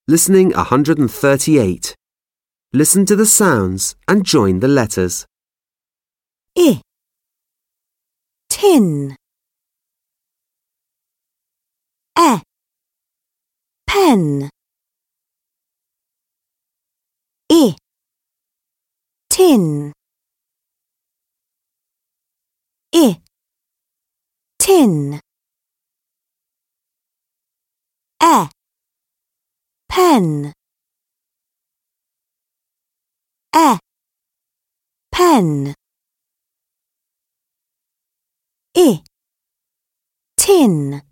Listening 138. Listen to the sounds and join the letters. I, tin. E, pen. I, tin. I, tin. E, pen. E, pen. I, tin.